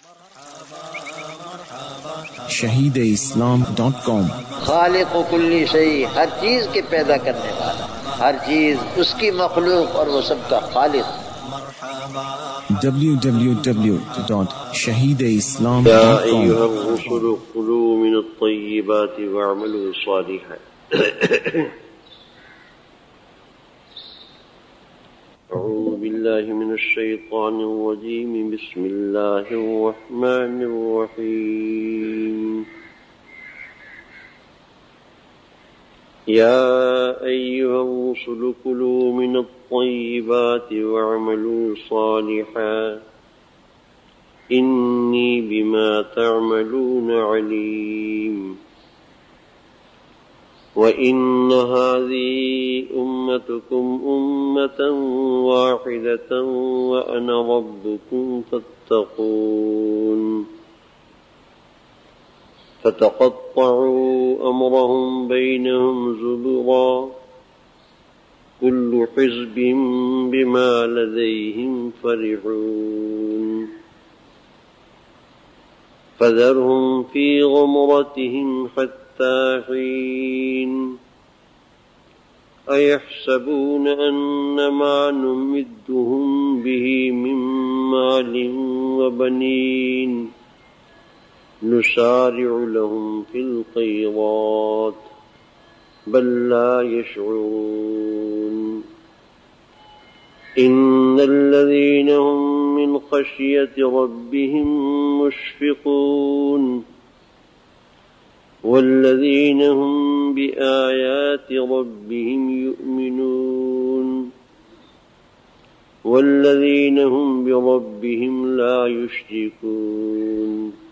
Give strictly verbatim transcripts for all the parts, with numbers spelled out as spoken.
شہید اسلام ڈاٹ کام۔ خالق و کلی شیء، ہر چیز کے پیدا کرنے والا، ہر چیز اس کی مخلوق اور وہ سب کا خالق۔ W W W dot Shaheed اسلام یا ڈاٹ کام۔ ایھا الرسل کلوا من الطیبات واعملوا صالحا۔ اعوذ باللہ من الشیطان الرجیم، بسم اللہ الرحمن الرحیم۔ یا ایھا الرسل کلوا من الطیبات واعملوا صالحا انی بما تعملون علیم۔ وَإِنَّ هَذِهِ أُمَّتُكُمْ أُمَّةً وَاحِدَةً وَأَنَا رَبُّكُمْ فَاتَّقُونِ۔ فَتَقَطَّعُوا أَمْرَهُمْ بَيْنَهُمْ زُبُرًا كُلُّ حِزْبٍ بِمَا لَدَيْهِمْ فَرِحُونَ۔ فَذَرْهُمْ فِي غَمْرَتِهِمْ حَتَّى حين أيحسبون أن ما نمدهم به من مال وبنين نسارع لهم في الخيرات بل لا يشعرون۔ إن الذين هم من خشية ربهم مشفقون والذین هم بآیات ربهم یؤمنون والذین هم بربهم لا یشرکون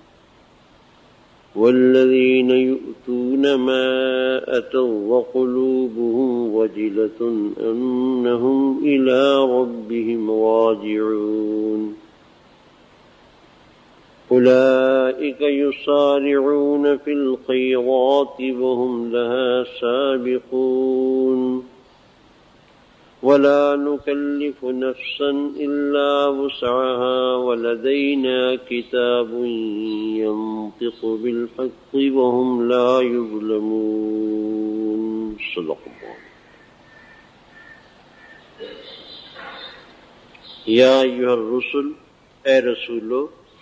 والذین یؤتون ما أتوا وقلوبهم وجلة أنهم إلى ربهم راجعون۔ أولئك يسارعون في الخيرات وهم لها سابقون ولا نكلف نفسا إلا وسعها ولدينا كتاب ينطق بالحق وهم لا يظلمون۔ صدق الله۔ یا ایھا الرسل، اے رسولو،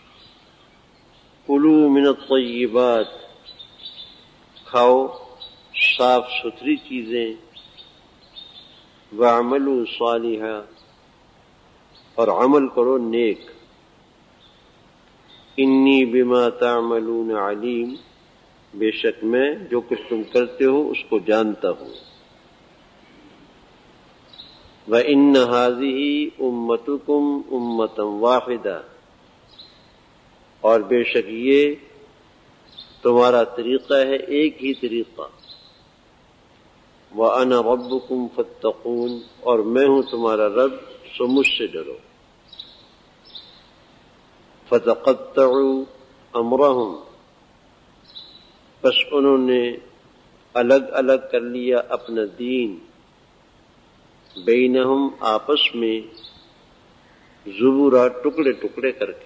کلوا من الطیبات، کھاؤ صاف ستھری چیزیں، واعملوا صالحا، اور عمل کرو نیک، انی بما تعملون علیم، بے شک میں جو کچھ تم کرتے ہو اس کو جانتا ہوں۔ وَإِنَّ هَذِهِ أُمَّتُكُمْ أُمَّةً وَاحِدَةً، اور بے شک یہ تمہارا طریقہ ہے، ایک ہی طریقہ۔ وَأَنَا رَبُّكُمْ فَاتَّقُونِ، اور میں ہوں تمہارا رب، سو مجھ سے ڈرو۔ فَتَقَطَّعُوا أَمْرَهُمْ، پس انہوں نے الگ الگ کر لیا اپنا دین، بینہم، آپس میں، زبورا، ٹکڑے ٹکڑے کر کے۔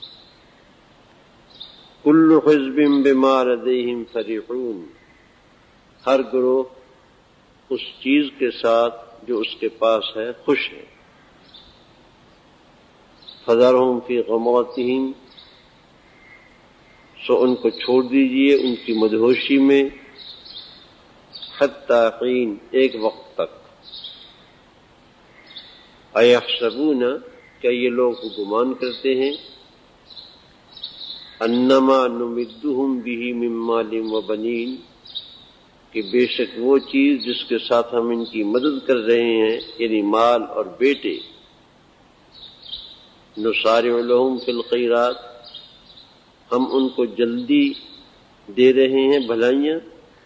کل حزب بما لدیہم فرحون، ہر گروہ اس چیز کے ساتھ جو اس کے پاس ہے خوش ہے۔ فذرہم فی غمرتہم، سو ان کو چھوڑ دیجئے ان کی مدہوشی میں، حتی حین، ایک وقت تک۔ ایحسبون، کیا یہ لوگ گمان کرتے ہیں، انما نمدہم بہ من مال وبنین، کہ بے شک وہ چیز جس کے ساتھ ہم ان کی مدد کر رہے ہیں، یعنی مال اور بیٹے، نسارع لہم فی الخیرات، ہم ان کو جلدی دے رہے ہیں بھلائیاں،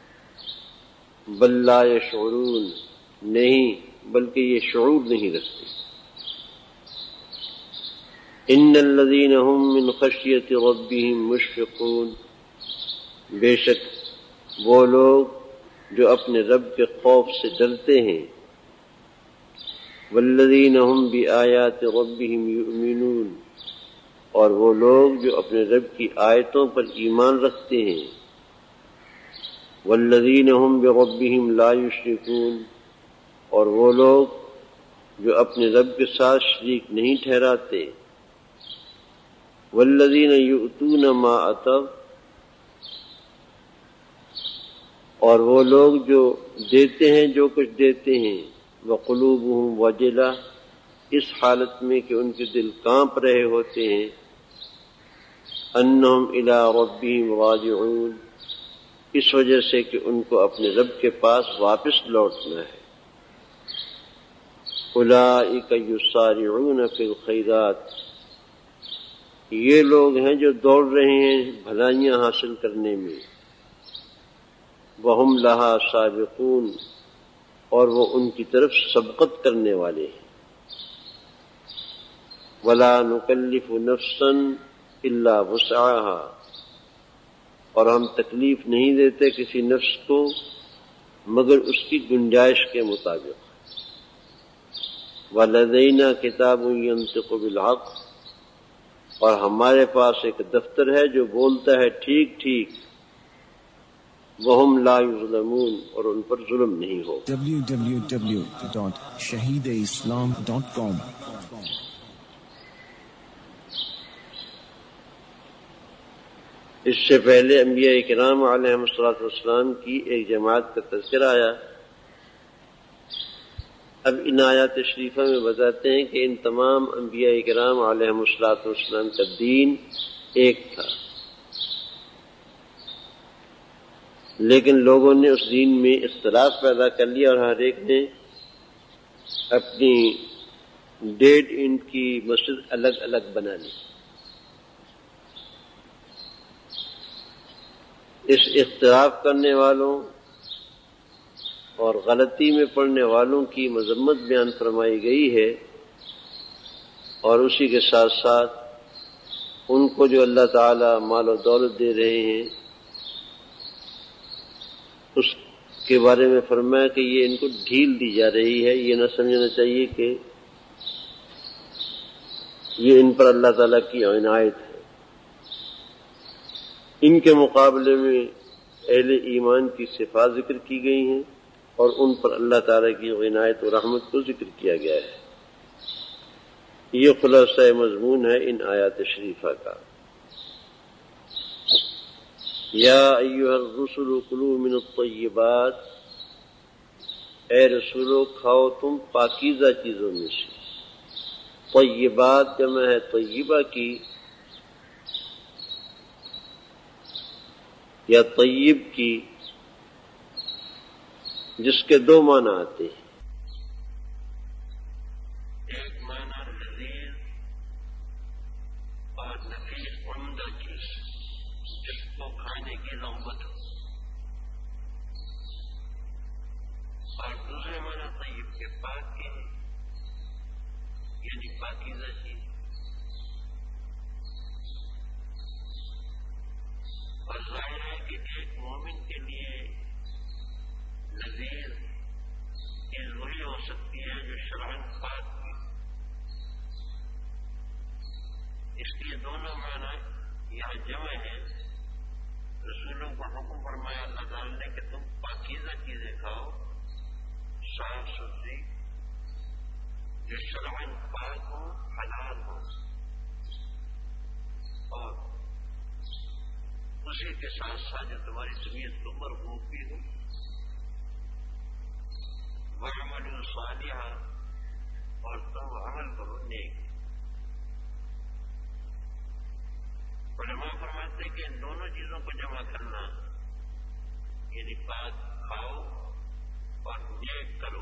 بل لا یشعرون، نہیں بلکہ یہ شعور نہیں رکھتے۔ ان الذین هم من خشیۃ ربهم مشفقون، بے شک وہ لوگ جو اپنے رب کے خوف سے ڈرتے ہیں، والذین هم بآیات ربهم یؤمنون، اور وہ لوگ جو اپنے رب کی آیتوں پر ایمان رکھتے ہیں، والذین هم بربهم لا یشرکون، اور وہ لوگ جو اپنے رب کے ساتھ شریک نہیں ٹھہراتے، والذین یؤتون ما اتوا، اور وہ لوگ جو دیتے ہیں جو کچھ دیتے ہیں، وقلوبهم وجلہ، اس حالت میں کہ ان کے دل کانپ رہے ہوتے ہیں، انہم الی ربہم راجعون، اس وجہ سے کہ ان کو اپنے رب کے پاس واپس لوٹنا ہے۔ اولئک یسارعون فی الخیرات، یہ لوگ ہیں جو دوڑ رہے ہیں بھلائیاں حاصل کرنے میں، وہم لہا سابقون، اور وہ ان کی طرف سبقت کرنے والے ہیں۔ ولا نکلف نفسا الا وسعها، اور ہم تکلیف نہیں دیتے کسی نفس کو مگر اس کی گنجائش کے مطابق۔ وَلَدَيْنَا كِتَابٌ يَنطِقُ بِالْحَقِّ، اور ہمارے پاس ایک دفتر ہے جو بولتا ہے ٹھیک ٹھیک، وَهُمْ لَا يُظْلَمُونَ، اور ان پر ظلم نہیں ہو۔ W W W dot Shaheed Islam dot com. اس سے پہلے انبیاء کرام علیہم الصلوۃ والسلام کی ایک جماعت کا تذکرہ آیا۔ اب ان آیات شریفہ میں بتاتے ہیں کہ ان تمام انبیاء کرام علیہم الصلوۃ والسلام کا دین ایک تھا، لیکن لوگوں نے اس دین میں اختلاف پیدا کر لیا، اور ہر ایک نے اپنی ڈیڈ اینڈ کی مسجد الگ الگ بنا لی۔ اس اختلاف کرنے والوں اور غلطی میں پڑنے والوں کی مذمت بیان فرمائی گئی ہے، اور اسی کے ساتھ ساتھ ان کو جو اللہ تعالی مال و دولت دے رہے ہیں اس کے بارے میں فرمایا کہ یہ ان کو ڈھیل دی جا رہی ہے۔ یہ نہ سمجھنا چاہیے کہ یہ ان پر اللہ تعالیٰ کی عنایت ہے۔ ان کے مقابلے میں اہل ایمان کی صفات ذکر کی گئی ہیں، اور ان پر اللہ تعالیٰ کی عنایت و رحمت کو ذکر کیا گیا ہے۔ یہ خلاصہ مضمون ہے ان آیات شریفہ کا۔ یا ایھا الرسل کلوا من الطیبات، اے رسولو کھاؤ تم پاکیزہ چیزوں میں سے۔ طیبات جمع ہے طیبہ کی، یا طیب کی، جس کے دو معنی آتے ہیں۔ ایک معنی لذیذ اور نفیس عمدہ چیز جس کو کھانے کی رغبت ہو، اور دوسرے معنی طیب کے پاک کے ہیں، یعنی پاکیزہ چیز۔ اور ظاہر ہے کہ ایک مومن کے لیے لذیذ چیز وہی ہو سکتی ہے جو شرعاً پاک کی۔ اس لیے دونوں معنی یہاں جمع ہے۔ رسولوں کو حکم فرمایا اللہ تعالیٰ نے کہ تم پاکیزہ چیزیں کھاؤ، صاف ستھری، جو شرعاً پاک ہو، حلال ہو، اور اسی کے ساتھ ساتھ جو تمہاری طبیعت کو مرغوب بھی ہو۔ وَاعْمَلُوا صَالِحًا، اور تم عمل کرو نیک۔ علماء فرماتے ہیں کہ ان دونوں چیزوں کو جمع کرنا، یعنی پاک کھاؤ اور نیک کرو،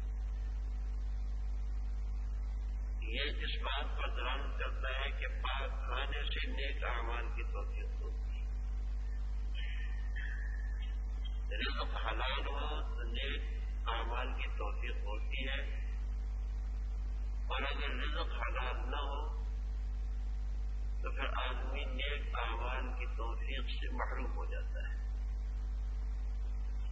یہ اس بات پر دلالت کرتا ہے کہ پاک کھانے سے نیک اعمال کی توفیق ہوتی ہے۔ رزق حلال ہو تو نیک اعمال کی توفیق ہوتی ہے، اور اگر رزق حلال نہ ہو تو پھر آدمی نیک اعمال کی توفیق سے محروم ہو جاتا ہے۔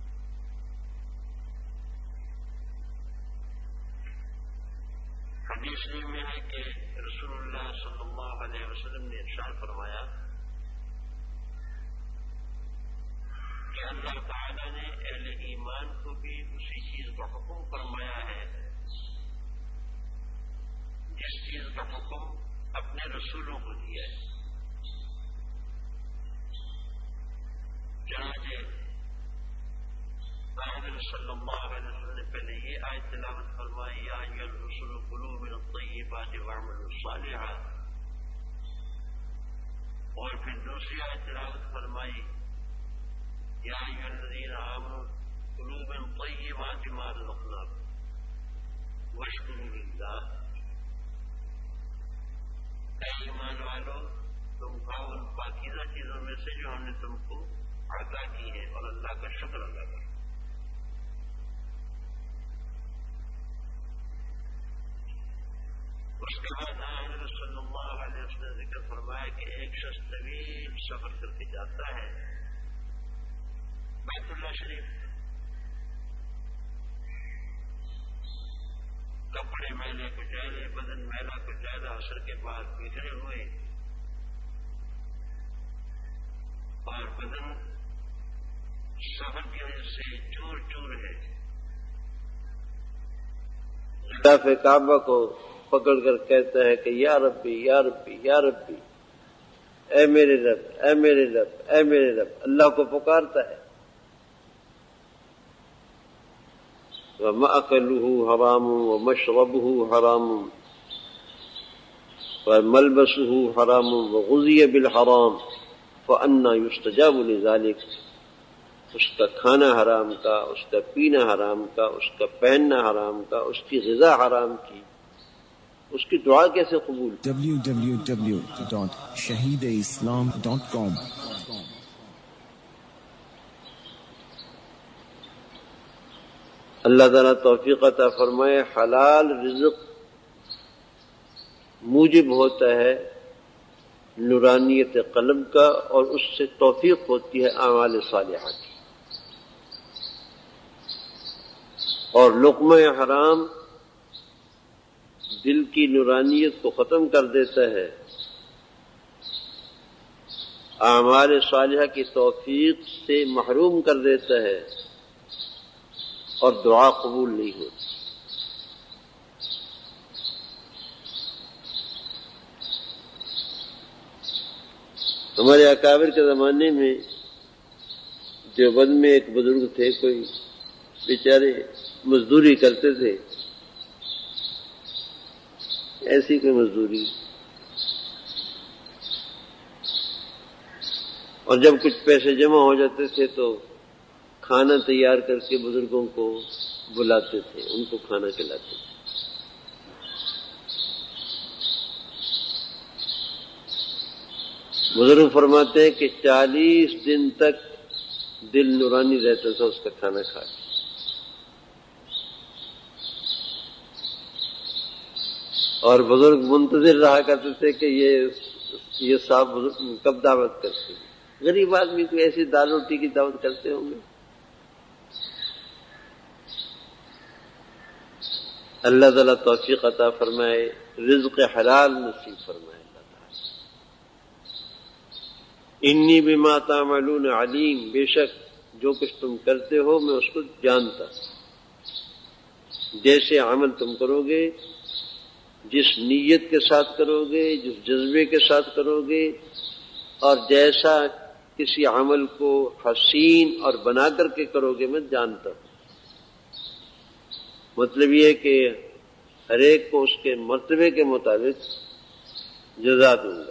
حدیث بخاری شریف میں ہے کہ رسول اللہ صلی اللہ علیہ وسلم نے ارشاد فرمایا کہ اللہ تعالیٰ نے اہل ایمان کو بھی اسی چیز کا حکم فرمایا ہے جس چیز کا حکم اپنے رسولوں کو دیا ہے. چنانچہ حضرت صلی اللہ علیہ وسلم نے پہلے یہ آیت تلاوت فرمائی یا ایھا الرسل کلوا من الطیبات واعملوا صالحا، اور پھر دوسری آیت تلاوت فرمائی یا ایھا الذین آمنوا کلوا من طیبات ما رزقناکم واشکروا للہ. اے ایمان والو، تم کھاؤ ان پاکیزہ چیزوں میں سے جو ہم نے تم کو عطا کی ہے اور اللہ کا شکر ادا کرو. اس کے بعد حضرت صلی اللہ علیہ وسلم نے ذکر فرمایا کہ ایک شخص طویل سفر کر کے جاتا ہے بیت اللہ شریف، کپڑے میلے کو جائے، بدن میلا کو جائے، عصر کے بعد بکھرے ہوئے اور بدن سفر کی وجہ سے چور چور ہے. خلاف کعبہ کو پکڑ کر کہتا ہے کہ یا ربی یا ربی یا ربی، اے میرے رب اے میرے رب اے میرے رب، اللہ کو پکارتا ہے. وَمَأْكَلُهُ حَرَامٌ وَمَشْرَبُهُ حَرَامٌ وَمَلْبَسُهُ حَرَامٌ وَغُذِيَ بِالْحَرَامِ فَأَنَّى يُسْتَجَابُ لِذَلِكَ. اس کا کھانا حرام کا، اس کا پینا حرام کا، اس کا پہننا حرام کا، اس کی غذا حرام کی، اس کی دعا کیسے قبول؟ W W W dot Shaheed Islam dot کام. اللہ تعالیٰ توفیق عطا فرمائے. حلال رزق موجب ہوتا ہے نورانیت قلب کا، اور اس سے توفیق ہوتی ہے اعمال صالحہ کی. اور لقمہ حرام دل کی نورانیت کو ختم کر دیتا ہے، اعمال صالحہ کی توفیق سے محروم کر دیتا ہے، اور دعا قبول نہیں ہوتی. ہمارے اکابر کے زمانے میں دیوبند میں ایک بزرگ تھے، کوئی بیچارے مزدوری کرتے تھے، ایسی کوئی مزدوری، اور جب کچھ پیسے جمع ہو جاتے تھے تو کھانا تیار کر کے بزرگوں کو بلاتے تھے، ان کو کھانا کھلاتے تھے. بزرگ فرماتے ہیں کہ چالیس دن تک دل نورانی رہتا تھا اس کا کھانا کھا کے. اور بزرگ منتظر رہا کرتے تھے کہ یہ یہ صاحب بزرگ کب دعوت کرتے ہیں. غریب آدمی کو ایسی دال روٹی کی دعوت کرتے ہوں گے. اللہ تعالیٰ توفیق عطا فرمائے، رزق حلال نصیب فرمائے. اللہ تعالیٰ انی بما تعملون علیم، بے شک جو کچھ تم کرتے ہو میں اس کو جانتا. جیسے عمل تم کرو گے، جس نیت کے ساتھ کرو گے، جس جذبے کے ساتھ کرو گے، اور جیسا کسی عمل کو حسین اور بنا کر کے کرو گے میں جانتا ہوں. مطلب یہ ہے کہ ہر ایک کو اس کے مرتبے کے مطابق جزا دوں گا.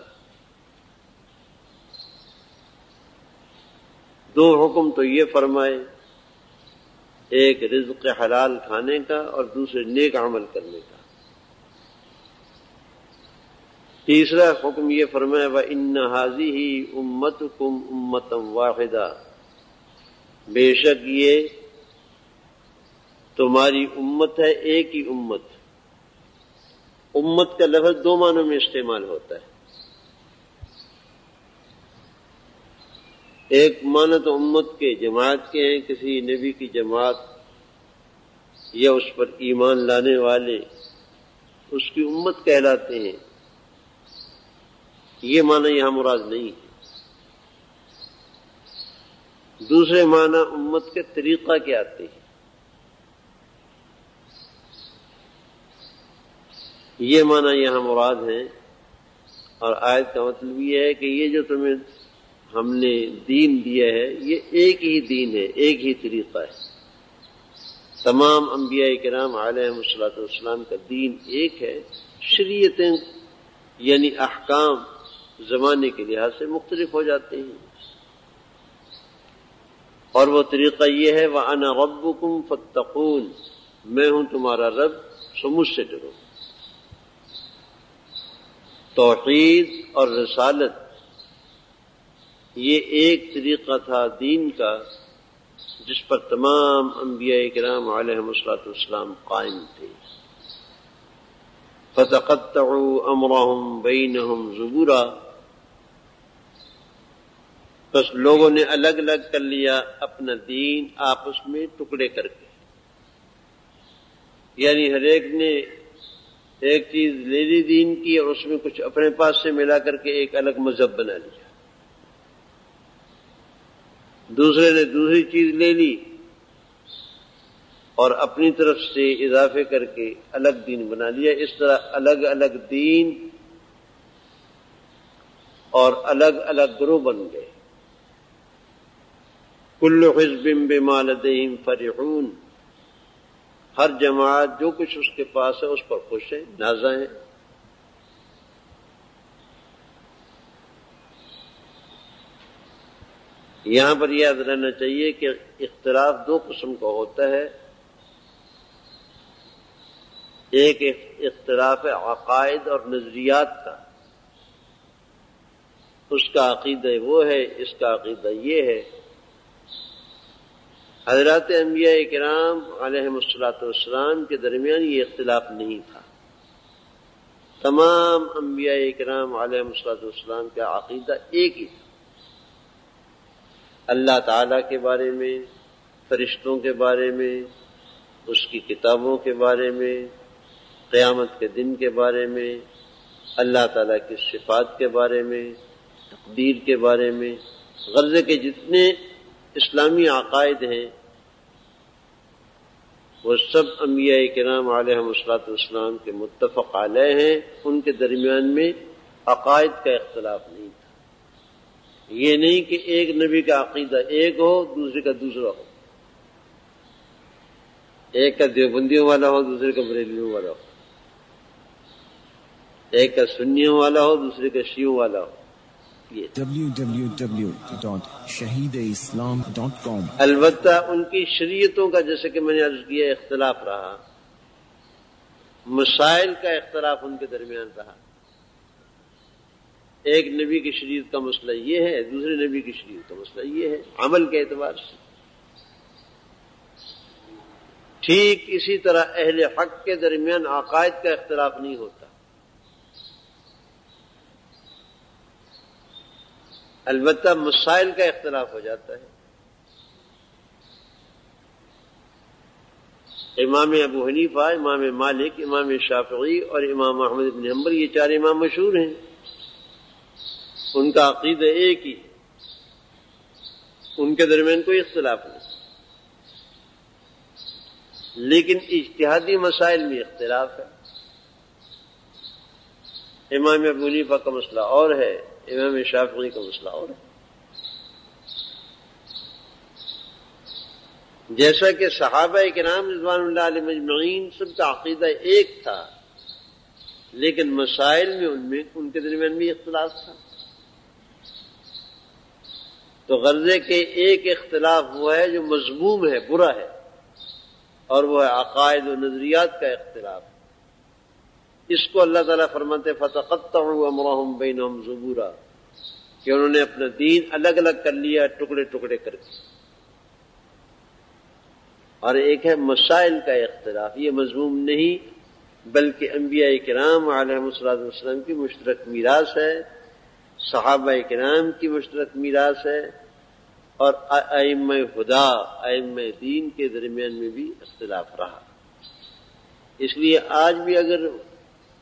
دو حکم تو یہ فرمائے، ایک رزق حلال کھانے کا اور دوسرے نیک عمل کرنے کا. تیسرا حکم یہ فرمایا وَإِنَّ هَذِهِ أُمَّتُكُمْ أُمَّةً وَاحِدَةً، بے شک یہ تمہاری امت ہے، ایک ہی امت. امت کا لفظ دو معنوں میں استعمال ہوتا ہے. ایک معنی تو امت کے جماعت کے ہیں، کسی نبی کی جماعت یا اس پر ایمان لانے والے، اس کی امت کہلاتے ہیں، یہ معنی یہاں مراد نہیں ہے۔ دوسرے معنی امت کے طریقہ کے آتے ہیں، یہ معنی یہاں مراد ہے۔ اور آیت کا مطلب یہ ہے کہ یہ جو تمہیں ہم نے دین دیا ہے یہ ایک ہی دین ہے، ایک ہی طریقہ ہے۔ تمام انبیاء کرام علیہم الصلوۃ والسلام کا دین ایک ہے، شریعتیں یعنی احکام زمانے کے لحاظ سے مختلف ہو جاتے ہیں، اور وہ طریقہ یہ ہے وَأَنَا رَبُّكُمْ فَاتَّقُونِ، میں ہوں تمہارا رب سو مجھ سے ڈرو۔ توحید اور رسالت یہ ایک طریقہ تھا دین کا جس پر تمام انبیاء کرام علیہم الصلوۃ والسلام قائم تھے۔ فَتَقَطَّعُوا أَمْرَهُمْ بَيْنَهُمْ زُبُرًا، بس لوگوں نے الگ الگ کر لیا اپنا دین آپس میں ٹکڑے کر کے، یعنی ہر ایک نے ایک چیز لے لی دین کی اور اس میں کچھ اپنے پاس سے ملا کر کے ایک الگ مذہب بنا لیا، دوسرے نے دوسری چیز لے لی اور اپنی طرف سے اضافے کر کے الگ دین بنا لیا۔ اس طرح الگ الگ دین اور الگ الگ گروہ بن گئے۔ کل حزب بما لدیہم فرحون، ہر جماعت جو کچھ اس کے پاس ہے اس پر خوش ہے، نازا ہے۔ یہاں پر یاد رہنا چاہیے کہ اختلاف دو قسم کا ہوتا ہے، ایک اختلاف عقائد اور نظریات کا، اس کا عقیدہ وہ ہے، اس کا عقیدہ یہ ہے۔ حضرات انبیاء کرام علیہم الصلوۃ والسلام کے درمیان یہ اختلاف نہیں تھا، تمام انبیاء کرام علیہم الصلوۃ والسلام کا عقیدہ ایک ہی تھا، اللہ تعالیٰ کے بارے میں، فرشتوں کے بارے میں، اس کی کتابوں کے بارے میں، قیامت کے دن کے بارے میں، اللہ تعالیٰ کی صفات کے بارے میں، تقدیر کے بارے میں، غرض کے جتنے اسلامی عقائد ہیں وہ سب انبیاء کرام علیہم الصلوۃ والسلام کے متفق علیہ ہیں، ان کے درمیان میں عقائد کا اختلاف نہیں تھا۔ یہ نہیں کہ ایک نبی کا عقیدہ ایک ہو دوسرے کا دوسرا ہو، ایک کا دیوبندیوں والا ہو دوسرے کا بریلویوں والا ہو، ایک کا سنیوں والا ہو دوسرے کا شیعوں والا ہو۔ W W W dot Shaheed Islam dot کام۔ البتہ ان کی شریعتوں کا جیسے کہ میں نے عرض کیا اختلاف رہا، مسائل کا اختلاف ان کے درمیان رہا۔ ایک نبی کی شریعت کا مسئلہ یہ ہے، دوسرے نبی کی شریعت کا مسئلہ یہ ہے، عمل کے اعتبار سے۔ ٹھیک اسی طرح اہل حق کے درمیان عقائد کا اختلاف نہیں ہوتا، البتہ مسائل کا اختلاف ہو جاتا ہے۔ امام ابو حنیفہ، امام مالک، امام شافعی اور امام احمد بن حنبل یہ چار امام مشہور ہیں، ان کا عقیدہ ایک ہی، ان کے درمیان کوئی اختلاف نہیں، لیکن اجتہادی مسائل میں اختلاف ہے۔ امام ابو حنیفہ کا مسئلہ اور ہے، امام شافعی کا مسئلہ اور ہے۔ جیسا کہ صحابہ کرام رضوان اللہ علیہم اجمعین سب کا عقیدہ ایک تھا، لیکن مسائل میں ان میں ان کے درمیان بھی اختلاف تھا۔ تو غرضے کے ایک اختلاف وہ ہے جو مذموم ہے، برا ہے، اور وہ ہے عقائد و نظریات کا اختلاف۔ اس کو اللہ تعالیٰ فرماتے فَتَقَطَّعُوا أَمْرَهُمْ بَيْنَهُمْ زُبُرًا، کہ انہوں نے اپنا دین الگ الگ کر لیا ٹکڑے ٹکڑے کر کے۔ اور ایک ہے مسائل کا اختلاف، یہ مذموم نہیں بلکہ انبیاء کرام علیہم الصلوۃ والسلام کی مشترک میراث ہے، صحابہ کرام کی مشترک میراث ہے، اور ائمہ خدا ائمہ دین کے درمیان میں بھی اختلاف رہا۔ اس لیے آج بھی اگر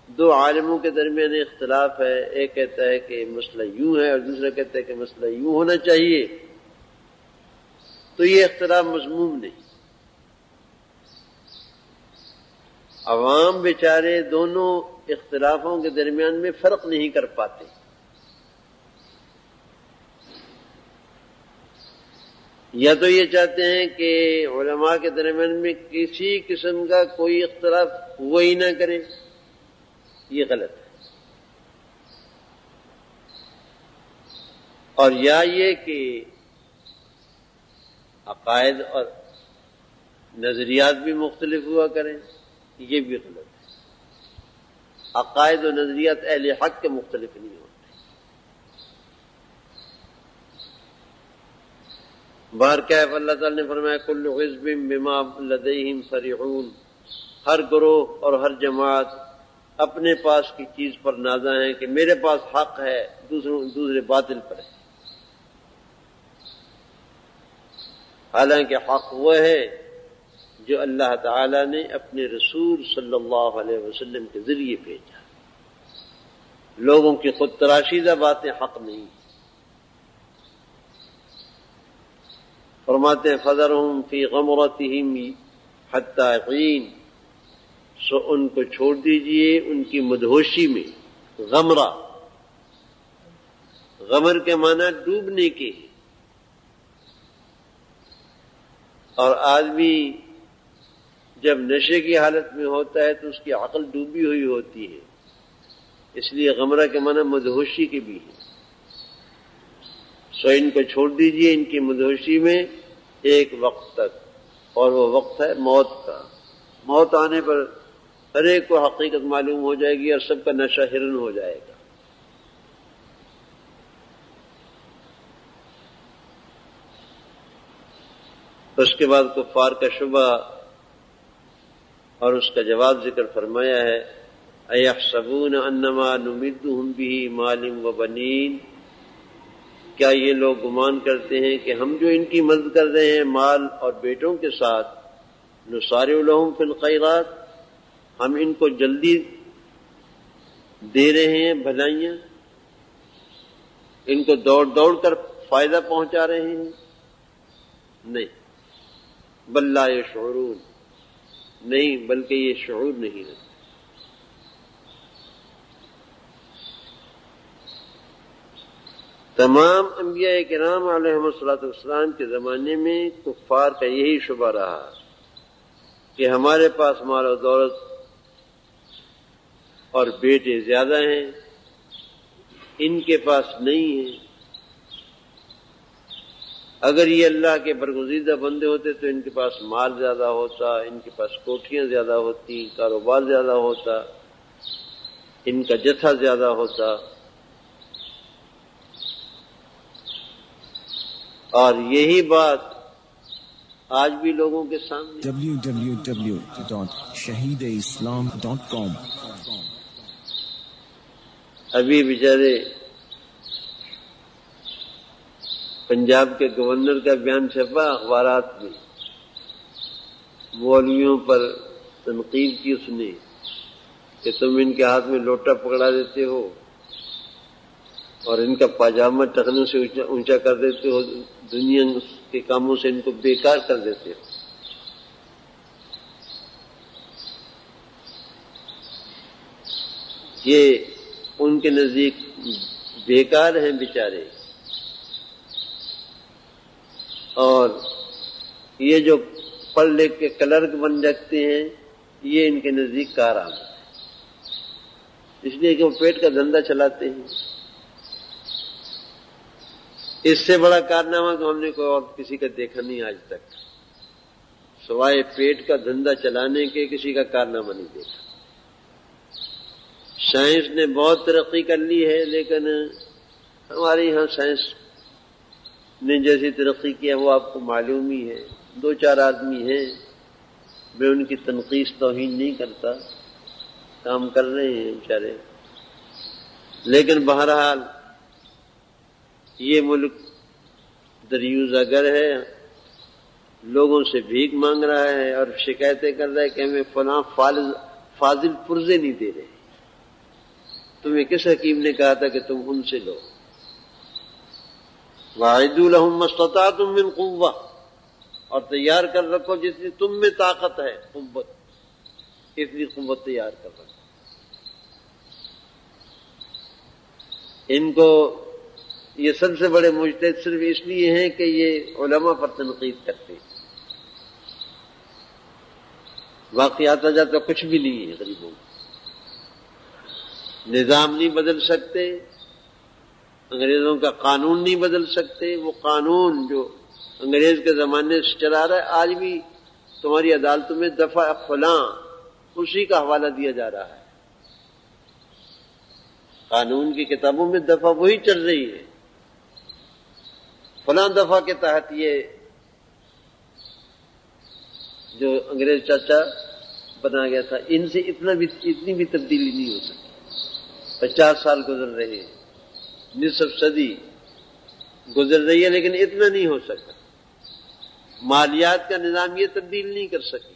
دو عالموں کے درمیان اختلاف ہے، ایک کہتا ہے کہ مسئلہ یوں ہے اور دوسرا کہتا ہے کہ مسئلہ یوں ہونا چاہیے، تو یہ اختلاف مذموم نہیں۔ عوام بیچارے دونوں اختلافوں کے درمیان میں فرق نہیں کر پاتے، یا تو یہ چاہتے ہیں کہ علماء کے درمیان میں کسی قسم کا کوئی اختلاف ہوا ہی نہ کرے، یہ غلط ہے، اور یا یہ کہ عقائد اور نظریات بھی مختلف ہوا کریں، یہ بھی غلط ہے۔ عقائد و نظریات اہل حق کے مختلف نہیں ہوتے۔ بہر کیف اللہ تعالی نے فرمایا کل حزب بما لدیہم فرحون، ہر گروہ اور ہر جماعت اپنے پاس کی چیز پر نازاں ہیں کہ میرے پاس حق ہے، دوسروں دوسرے باطل پر ہے، حالانکہ حق وہ ہے جو اللہ تعالی نے اپنے رسول صلی اللہ علیہ وسلم کے ذریعے بھیجا۔ لوگوں کی خود تراشیدہ باتیں حق نہیں۔ فرماتے ہیں فذرہم فی غمرتہم حتی حین، سو ان کو چھوڑ دیجئے ان کی مدہوشی میں۔ غمرہ، غمر کے معنی ڈوبنے کے، اور آدمی جب نشے کی حالت میں ہوتا ہے تو اس کی عقل ڈوبی ہوئی ہوتی ہے، اس لیے غمرہ کے معنی مدہوشی کے بھی ہے۔ سو ان کو چھوڑ دیجئے ان کی مدہوشی میں ایک وقت تک، اور وہ وقت ہے موت کا۔ موت آنے پر ہر ایک کو حقیقت معلوم ہو جائے گی اور سب کا نشہ ہرن ہو جائے گا۔ اس کے بعد کفار کا شبہ اور اس کا جواب ذکر فرمایا ہے اَيَحْسَبُونَ أَنَّمَا نُمِدُّهُمْ بِهِ مَالٍ وَبَنِينَ، کیا یہ لوگ گمان کرتے ہیں کہ ہم جو ان کی مدد کر رہے ہیں مال اور بیٹوں کے ساتھ، نُسَارِعُ لَهُمْ فِي الْخَيْرَاتِ، ہم ان کو جلدی دے رہے ہیں بھلائیاں، ان کو دوڑ دوڑ کر فائدہ پہنچا رہے ہیں؟ نہیں، بل لا یشعرون، نہیں بلکہ یہ شعور نہیں رکھتے۔ تمام انبیاء کرام علیہم الصلوۃ والسلام کے زمانے میں کفار کا یہی شبہ رہا کہ ہمارے پاس مال و دولت اور بیٹے زیادہ ہیں، ان کے پاس نہیں ہیں۔ اگر یہ اللہ کے برگزیدہ بندے ہوتے تو ان کے پاس مال زیادہ ہوتا، ان کے پاس کوٹھیاں زیادہ ہوتی، کاروبار زیادہ ہوتا، ان کا جتھا زیادہ ہوتا، اور یہی بات آج بھی لوگوں کے سامنے۔ W W W dot Shaheed Islam dot کام۔ ابھی بیچارے پنجاب کے گورنر کا بیان چھپا اخبارات میں، مولویوں پر تنقید کی اس نے کہ تم ان کے ہاتھ میں لوٹا پکڑا دیتے ہو اور ان کا پاجامہ ٹخنوں سے اونچا کر دیتے ہو، دنیا کے کاموں سے ان کو بیکار کر دیتے ہو۔ یہ ان کے نزدیک بیکار ہیں بیچارے، اور یہ جو پڑھ لکھ کے کلرک بن جاتے ہیں یہ ان کے نزدیک کارآمد ہے، اس لیے کہ وہ پیٹ کا دھندا چلاتے ہیں۔ اس سے بڑا کارنامہ تو ہم نے کوئی اور کسی کا دیکھا نہیں آج تک، سوائے پیٹ کا دھندا چلانے کے کسی کا کارنامہ نہیں دیکھا۔ سائنس نے بہت ترقی کر لی ہے، لیکن ہمارے یہاں سائنس نے جیسی ترقی کی ہے وہ آپ کو معلوم ہی ہے۔ دو چار آدمی ہیں، میں ان کی تنقید توہین نہیں کرتا، کام کر رہے ہیں بیچارے، لیکن بہرحال یہ ملک دریوزہ گر ہے، لوگوں سے بھیک مانگ رہا ہے اور شکایتیں کر رہا ہے کہ ہمیں فلاں فاضل پرزے نہیں دے رہے۔ تمہیں کس حکیم نے کہا تھا کہ تم ان سے لو؟ وَأَعِدُّوا لَهُم مَّا اسْتَطَعْتُم مِّن قُوَّةٍ، اور تیار کر رکھو جتنی تم میں طاقت ہے، قوت، اتنی قوت تیار کر رکھو۔ ان کو یہ سب سے بڑے مجتہد صرف اس لیے ہیں کہ یہ علماء پر تنقید کرتے ہیں، باقی آتا جاتا کچھ بھی نہیں ہے غریبوں کو۔ نظام نہیں بدل سکتے، انگریزوں کا قانون نہیں بدل سکتے، وہ قانون جو انگریز کے زمانے سے چلا رہا ہے آج بھی تمہاری عدالتوں میں دفعہ فلاں اسی کا حوالہ دیا جا رہا ہے، قانون کی کتابوں میں دفعہ وہی چل رہی ہے، فلاں دفعہ کے تحت یہ جو انگریز چاچا بنا گیا تھا، ان سے اتنا بھی اتنی بھی تبدیلی نہیں ہو سکتی۔ پچاس سال گزر رہے ہیں، نصف صدی گزر رہی ہے، لیکن اتنا نہیں ہو سکتا۔ مالیات کا نظام یہ تبدیل نہیں کر سکی،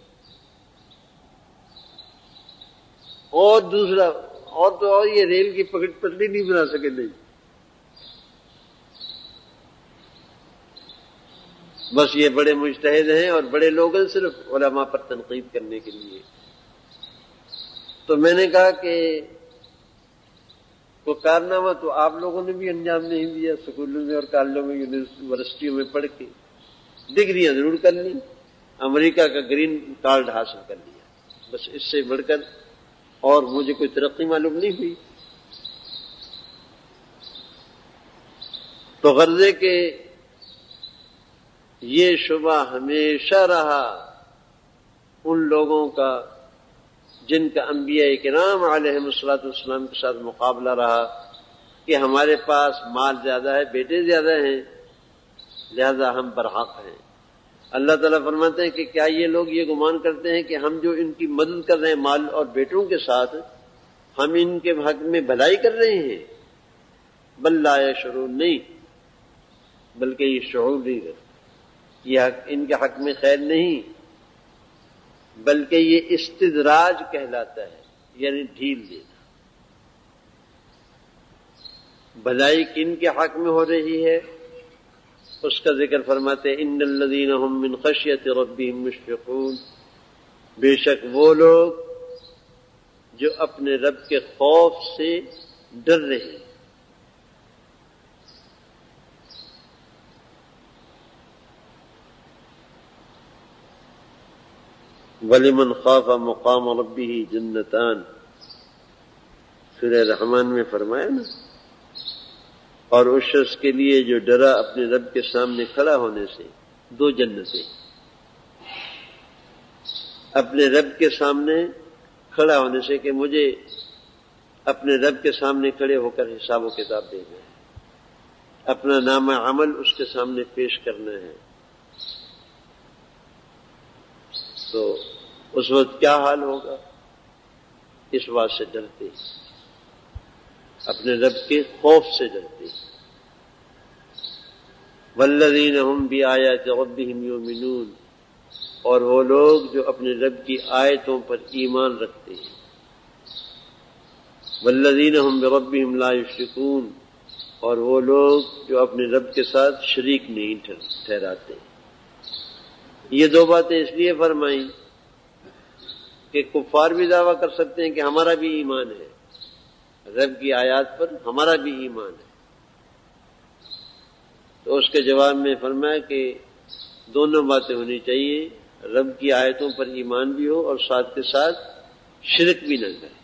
اور دوسرا اور تو اور یہ ریل کی پکڑ پٹری نہیں بنا سکے۔ نہیں، بس یہ بڑے مجتہد ہیں اور بڑے لوگ ہیں صرف علماء پر تنقید کرنے کے لیے۔ تو میں نے کہا کہ وہ کارنامہ تو آپ لوگوں نے بھی انجام نہیں دیا، سکولوں میں اور کالجوں میں یونیورسٹیوں میں پڑھ کے ڈگریاں ضرور کر لی، امریکہ کا گرین کارڈ حاصل کر لیا، بس اس سے بڑھ کر اور مجھے کوئی ترقی معلوم نہیں ہوئی۔ تو غرضے کہ یہ شبہ ہمیشہ رہا ان لوگوں کا جن کا انبیاء کرام علیہم الصلوۃ والسلام کے ساتھ مقابلہ رہا کہ ہمارے پاس مال زیادہ ہے، بیٹے زیادہ ہیں، لہذا ہم برحق ہیں۔ اللہ تعالیٰ فرماتے ہیں کہ کیا یہ لوگ یہ گمان کرتے ہیں کہ ہم جو ان کی مدد کر رہے ہیں مال اور بیٹوں کے ساتھ، ہم ان کے حق میں بھلائی کر رہے ہیں؟ بل لا یشعرون، نہیں، بلکہ یہ شعور نہیں رکھتے، یہ حق ان کے حق میں خیر نہیں، بلکہ یہ استدراج کہلاتا ہے، یعنی ڈھیل دینا۔ بھلائی کن کے حق میں ہو رہی ہے اس کا ذکر فرماتے ہیں، ان الذین هم من خشیۃ ربهم مشفقون، بے شک وہ لوگ جو اپنے رب کے خوف سے ڈر رہے ہیں۔ وَلِمَنْ خَافَ مَقَامَ رَبِّهِ جَنَّتَانِ، سورہ رحمان میں فرمایا نا، اور اس شخص کے لیے جو ڈرا اپنے رب کے سامنے کھڑا ہونے سے، دو جنتیں، اپنے رب کے سامنے کھڑا ہونے سے کہ مجھے اپنے رب کے سامنے کھڑے ہو کر حساب و کتاب دینا ہے، اپنا نامہ عمل اس کے سامنے پیش کرنا ہے، تو اس وقت کیا حال ہوگا؟ اس بات سے ڈرتے، اپنے رب کے خوف سے ڈرتے۔ والذین هم بآیات ربهم یؤمنون، اور وہ لوگ جو اپنے رب کی آیتوں پر ایمان رکھتے ہیں۔ والذین هم بربهم لا یشرکون، اور وہ لوگ جو اپنے رب کے ساتھ شریک نہیں ٹھہراتے۔ یہ دو باتیں اس لیے فرمائیں کہ کفار بھی دعویٰ کر سکتے ہیں کہ ہمارا بھی ایمان ہے، رب کی آیات پر ہمارا بھی ایمان ہے، تو اس کے جواب میں فرمایا کہ دونوں باتیں ہونی چاہیے، رب کی آیتوں پر ایمان بھی ہو اور ساتھ کے ساتھ شرک بھی نہ کرے۔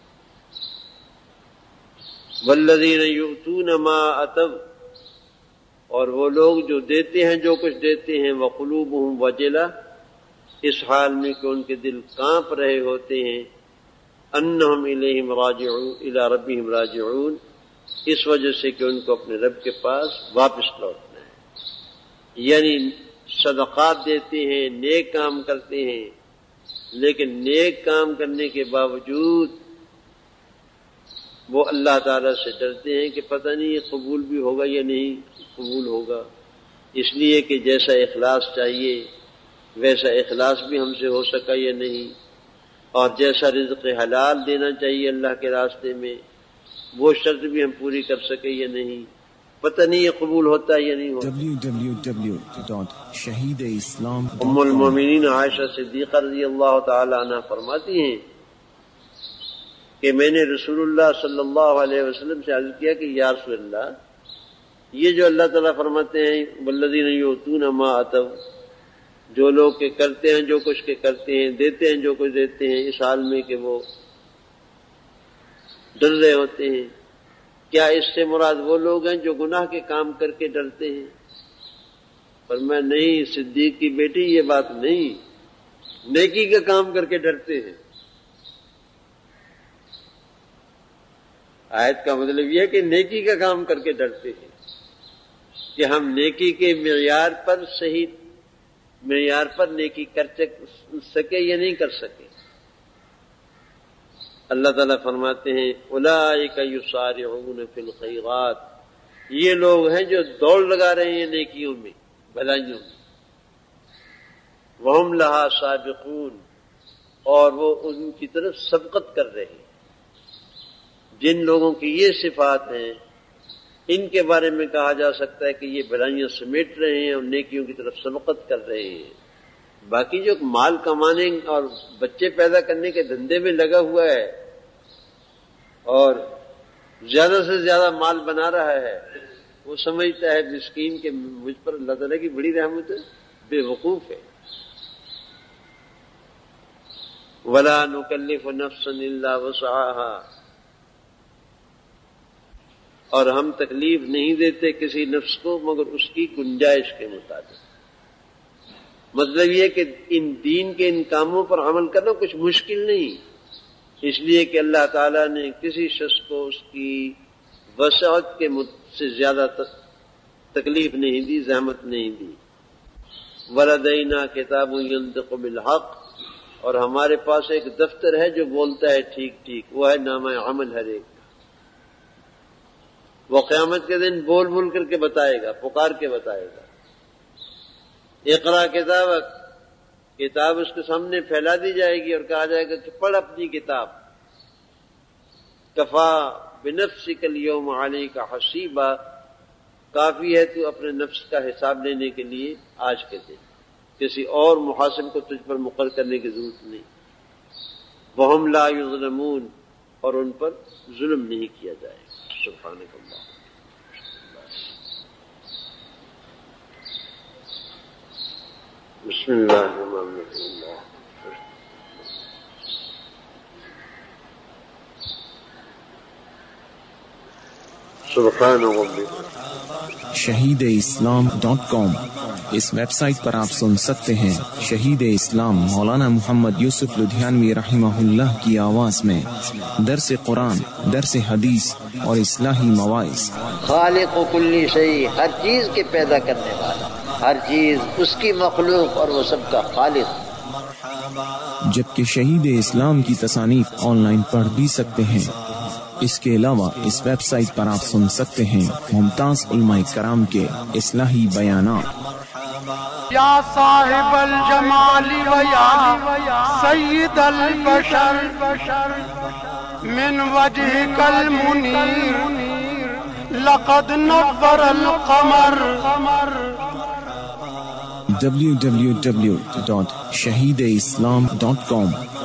والذین یؤتون ما اتوا، اور وہ لوگ جو دیتے ہیں جو کچھ دیتے ہیں، وقلوبہم وجلہ، اس حال میں کہ ان کے دل کانپ رہے ہوتے ہیں، انہم الیہم راجعون، الی ربہم راجعون، اس وجہ سے کہ ان کو اپنے رب کے پاس واپس لوٹنا ہے، یعنی صدقات دیتے ہیں، نیک کام کرتے ہیں، لیکن نیک کام کرنے کے باوجود وہ اللہ تعالیٰ سے ڈرتے ہیں کہ پتہ نہیں یہ قبول بھی ہوگا یا نہیں قبول ہوگا، اس لیے کہ جیسا اخلاص چاہیے ویسا اخلاص بھی ہم سے ہو سکا یا نہیں، اور جیسا رزق حلال دینا چاہیے اللہ کے راستے میں وہ شرط بھی ہم پوری کر سکے یا نہیں، پتہ نہیں یہ قبول ہوتا ہے یا نہیں ہوتا۔ W W W dot Shaheed اسلام ام المومنین عائشہ صدیقہ رضی اللہ تعالی عنہ فرماتی ہیں کہ میں نے رسول اللہ صلی اللہ علیہ وسلم سے عرض کیا کہ یا رسول اللہ، یہ جو اللہ تعالیٰ فرماتے ہیں والذین یؤتون ما آتوا، جو لوگ کے کرتے ہیں جو کچھ کے کرتے ہیں، دیتے ہیں جو کچھ دیتے ہیں، اس حال میں کہ وہ ڈر رہے ہوتے ہیں، کیا اس سے مراد وہ لوگ ہیں جو گناہ کے کام کر کے ڈرتے ہیں؟ فرمایا نہیں صدیق کی بیٹی، یہ بات نہیں، نیکی کا کام کر کے ڈرتے ہیں۔ آیت کا مطلب یہ ہے کہ نیکی کا کام کر کے ڈرتے ہیں کہ ہم نیکی کے معیار پر صحیح معیار پر نیکی کر سکے یا نہیں کر سکے۔ اللہ تعالیٰ فرماتے ہیں اولئک یسارعون فی الخیرات، یہ لوگ ہیں جو دوڑ لگا رہے ہیں نیکیوں میں، بھلائیوں میں، وہم لہا سابقون، اور وہ ان کی طرف سبقت کر رہے ہیں۔ جن لوگوں کی یہ صفات ہیں ان کے بارے میں کہا جا سکتا ہے کہ یہ بھلائیاں سمیٹ رہے ہیں اور نیکیوں کی طرف سبقت کر رہے ہیں۔ باقی جو مال کمانے اور بچے پیدا کرنے کے دھندے میں لگا ہوا ہے اور زیادہ سے زیادہ مال بنا رہا ہے، وہ سمجھتا ہے مسکین کہ مجھ پر اللہ تعالیٰ کی بڑی رحمت ہے، بے وقوف ہے۔ وَلَا نُكَلِّفُ نَفْسًا إِلَّا وُسْعَهَا، اور ہم تکلیف نہیں دیتے کسی نفس کو مگر اس کی گنجائش کے مطابق۔ مطلب یہ کہ ان دین کے ان کاموں پر عمل کرنا کچھ مشکل نہیں، اس لیے کہ اللہ تعالیٰ نے کسی شخص کو اس کی وسعت کے سے زیادہ تکلیف نہیں دی، زحمت نہیں دی۔ وَلَدَيْنَا كِتَابٌ يَنطِقُ بِالْحَقِّ، اور ہمارے پاس ایک دفتر ہے جو بولتا ہے ٹھیک ٹھیک، وہ ہے نامہ عمل ہر ایک۔ وہ قیامت کے دن بول بول کر کے بتائے گا، پکار کے بتائے گا۔ اقرا کتابک، کتاب اس کے سامنے پھیلا دی جائے گی اور کہا جائے گا کہ پڑھ اپنی کتاب، کفا بنفسک الیوم علیک حسیبا، کافی ہے تو اپنے نفس کا حساب لینے کے لیے آج کے دن، کسی اور محاسب کو تجھ پر مقرر کرنے کی ضرورت نہیں۔ وہم لا یظلمون، اور ان پر ظلم نہیں کیا جائے گا۔ سبحانک اللہ۔ بسم اللہ الرحمن الرحیم۔ سبحان ربک۔ شہید اسلام ڈاٹ کام، اس ویب سائٹ پر آپ سن سکتے ہیں شہید اسلام مولانا محمد یوسف لدھیانوی رحمہ اللہ کی آواز میں درس قرآن، درس حدیث اور اصلاحی مواعظ۔ خالق و کلی شیء، ہر چیز کے پیدا کرنے والا، ہر چیز اس کی مخلوق اور وہ سب کا خالق۔ جبکہ شہید اسلام کی تصانیف آن لائن پڑھ بھی سکتے ہیں۔ اس کے علاوہ اس ویب سائٹ پر آپ سن سکتے ہیں ممتاز علماء کرام کے اصلاحی بیانات۔ یا صاحب الجمال و یا سید البشر من وجهك المنیر لقد نور القمر۔ W W W dot Shaheed Islam dot کام